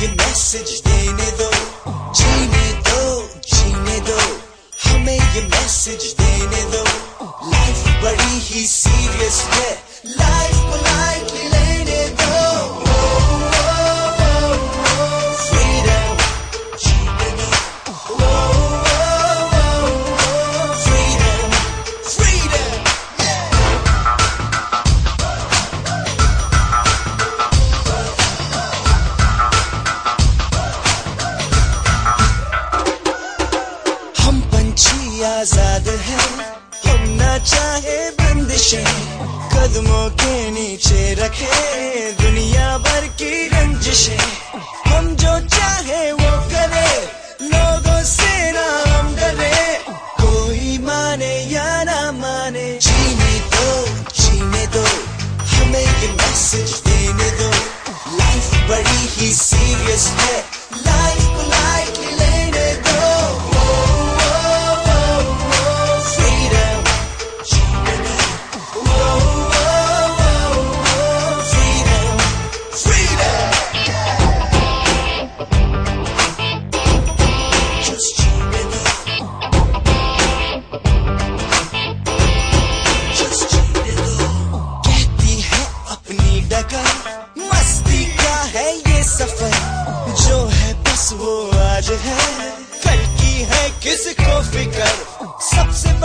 ये मैसेज देने दो, जीने दो, जीने दो, हमें ये मैसेज देने दो। लाइफ बड़ी ही सीरियस है, लाइफ को लाइटली लेने दो। फ्रीडम जीने दो, फ्रीडम, फ्रीडम। हम पंछी आजाद हैं, हम ना चाहे बंदिशें, कदमों के नीचे रखे दुनिया भर की रंजिशें। हम जो चाहे वो करे, लोगों से ना हम डरे, कोई माने या ना माने। जीने दो, जीने दो, हमें ये मैसेज देने दो। लाइफ बड़ी ही सीरियस है, लाइफ को लाइटली लेने दो। मस्ती का है ये सफर, जो है बस वो आज है, कल की है किसको फिकर। सबसे